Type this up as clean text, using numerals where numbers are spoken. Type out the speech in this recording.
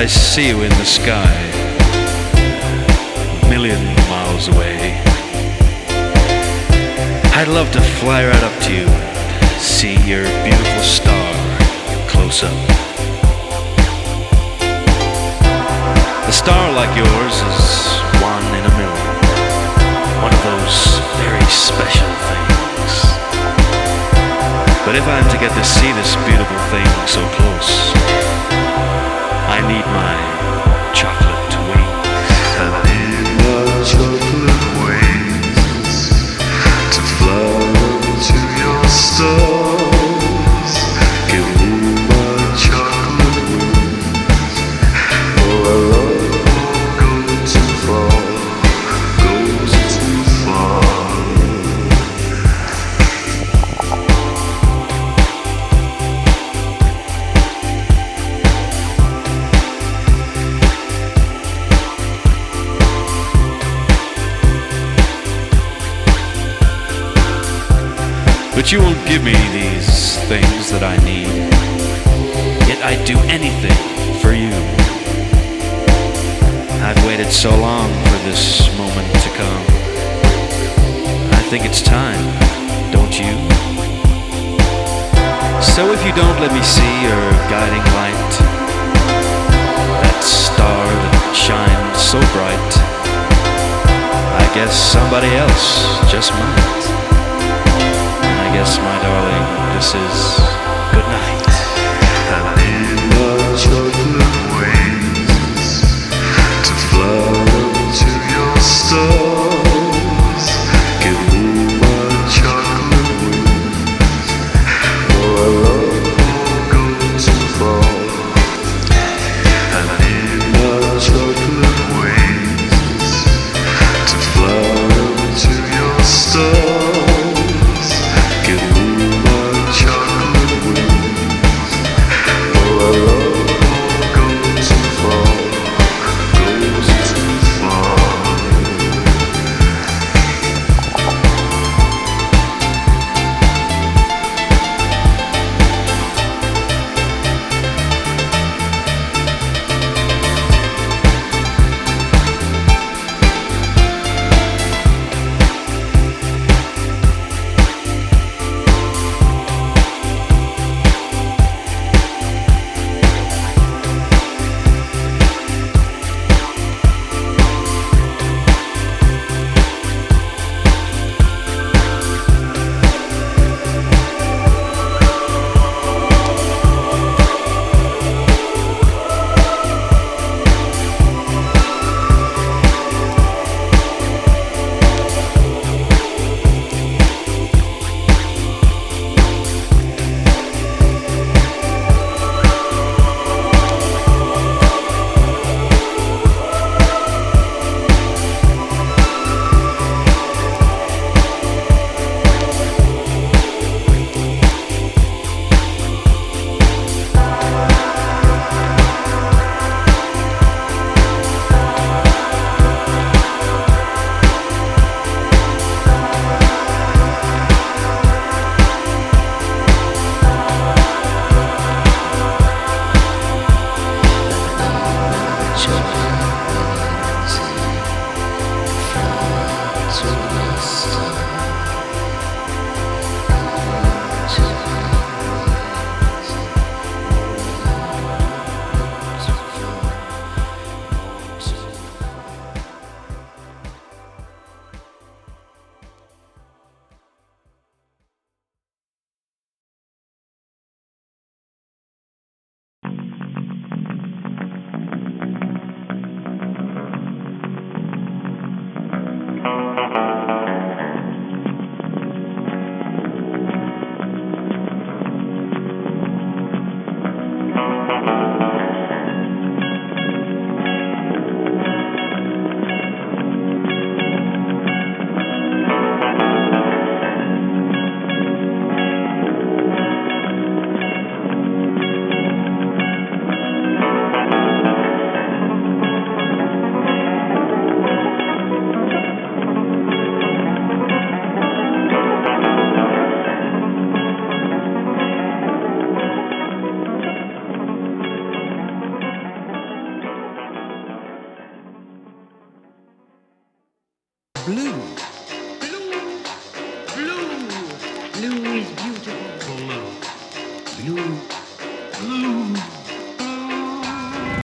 I see you in the sky, a million miles away. I'd love to fly right up to you and see your beautiful star close up. A star like yours is one in a million, one of those very special things. But if I'm to get to see this beautiful thing so close, I need my chocolate wings. I need my chocolate wings to fly to your stars. Give me my chocolate wings, or our love won't go too far, goes too far. But you won't give me these things that I need, yet I'd do anything for you. I've waited so long for this moment to come. I think it's time, don't you? So if you don't let me see your guiding light, that star that shines so bright, I guess somebody else just might. I guess, my darling, this is good night. I need my chocolate wings to fly to your stars. Give me my chocolate wings, or our love won't go too far. I need my chocolate wings to fly to your stars. Give me my chocolate Blue.